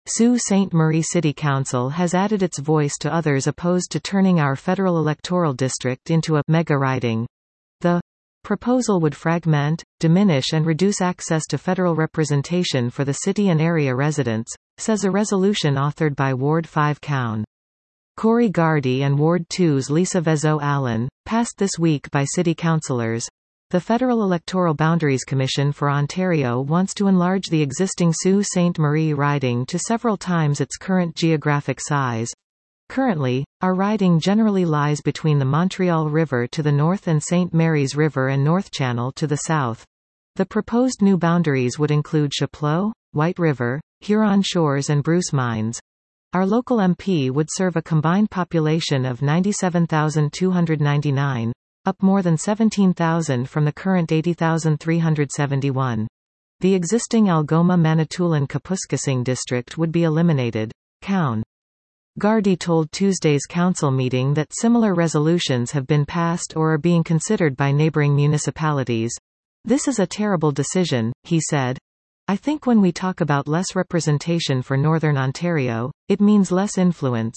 Sault Ste. Marie City Council has added its voice to others opposed to turning our federal electoral district into a mega riding. The proposal would fragment, diminish and reduce access to federal representation for the city and area residents, says a resolution authored by Ward 5 Coun. Corey Gardy and Ward 2's Lisa Vezo-Allen, passed this week by city councillors. The Federal Electoral Boundaries Commission for Ontario wants to enlarge the existing Sault Ste. Marie riding to several times its current geographic size. Currently, our riding generally lies between the Montreal River to the north and St. Mary's River and North Channel to the south. The proposed new boundaries would include Chapleau, White River, Huron Shores and Bruce Mines. Our local MP would serve a combined population of 97,299. Up more than 17,000 from the current 80,371. The existing Algoma-Manitoulin-Kapuskasing district would be eliminated. Coun. Gardy told Tuesday's council meeting that similar resolutions have been passed or are being considered by neighboring municipalities. This is a terrible decision, he said. I think when we talk about less representation for Northern Ontario, it means less influence.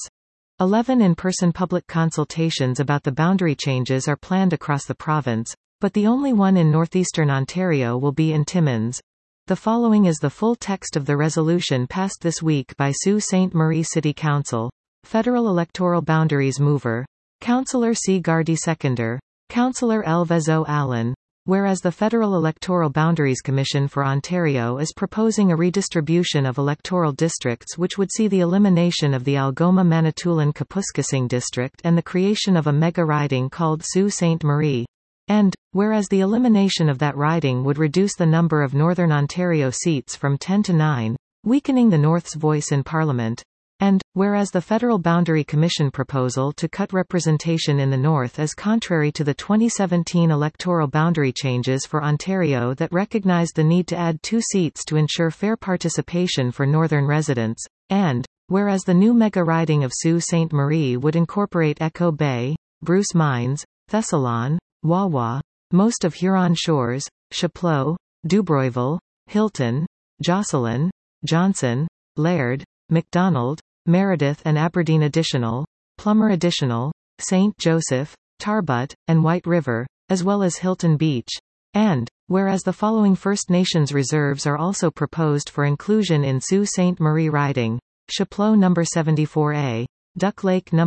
11 in-person public consultations about the boundary changes are planned across the province, but the only one in northeastern Ontario will be in Timmins. The following is the full text of the resolution passed this week by Sault Ste. Marie City Council. Federal Electoral Boundaries Mover. Councillor C. Gardy Seconder. Councillor L. Vezo-Allen. Whereas the Federal Electoral Boundaries Commission for Ontario is proposing a redistribution of electoral districts which would see the elimination of the Algoma-Manitoulin-Kapuskasing district and the creation of a mega-riding called Sault Ste. Marie. And, whereas the elimination of that riding would reduce the number of Northern Ontario seats from 10 to 9, weakening the North's voice in Parliament. And, whereas the Federal Boundary Commission proposal to cut representation in the North is contrary to the 2017 electoral boundary changes for Ontario that recognized the need to add 2 seats to ensure fair participation for Northern residents, and, whereas the new mega-riding of Sault Ste. Marie would incorporate Echo Bay, Bruce Mines, Thessalon, Wawa, most of Huron Shores, Chapleau, Dubroiville, Hilton, Jocelyn, Johnson, Laird, McDonald, Meredith and Aberdeen Additional, Plummer Additional, St. Joseph, Tarbut, and White River, as well as Hilton Beach. And, whereas the following First Nations reserves are also proposed for inclusion in Sault Ste. Marie riding: Chapleau No. 74A, Duck Lake No.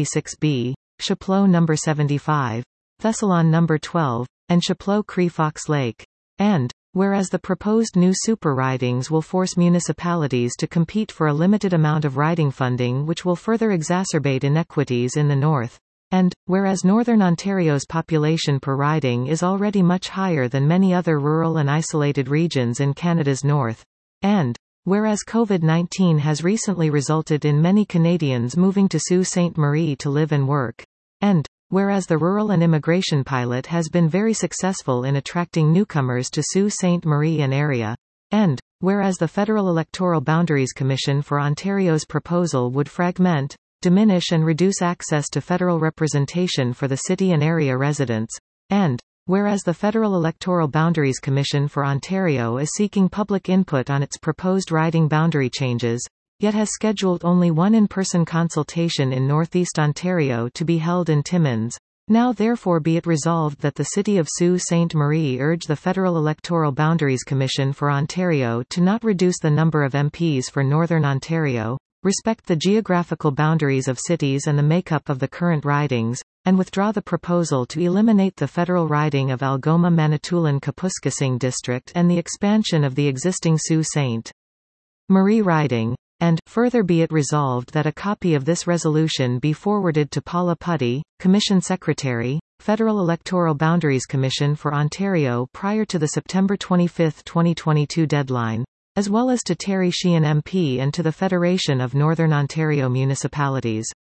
76B, Chapleau No. 75, Thessalon No. 12, and Chapleau Cree Fox Lake. And, whereas the proposed new super ridings will force municipalities to compete for a limited amount of riding funding which will further exacerbate inequities in the North. And, whereas Northern Ontario's population per riding is already much higher than many other rural and isolated regions in Canada's North. And, whereas COVID-19 has recently resulted in many Canadians moving to Sault Ste. Marie to live and work. And, whereas the Rural and Immigration Pilot has been very successful in attracting newcomers to Sault Ste. Marie and area. And, whereas the Federal Electoral Boundaries Commission for Ontario's proposal would fragment, diminish and reduce access to federal representation for the city and area residents. And, whereas the Federal Electoral Boundaries Commission for Ontario is seeking public input on its proposed riding boundary changes, yet has scheduled only one in-person consultation in Northeast Ontario to be held in Timmins. Now therefore be it resolved that the City of Sault Ste. Marie urge the Federal Electoral Boundaries Commission for Ontario to not reduce the number of MPs for Northern Ontario, respect the geographical boundaries of cities and the makeup of the current ridings, and withdraw the proposal to eliminate the federal riding of Algoma-Manitoulin-Kapuskasing district and the expansion of the existing Sault Ste. Marie riding. And, further be it resolved that a copy of this resolution be forwarded to Paula Putty, Commission Secretary, Federal Electoral Boundaries Commission for Ontario prior to the September 25, 2022 deadline, as well as to Terry Sheehan MP and to the Federation of Northern Ontario Municipalities.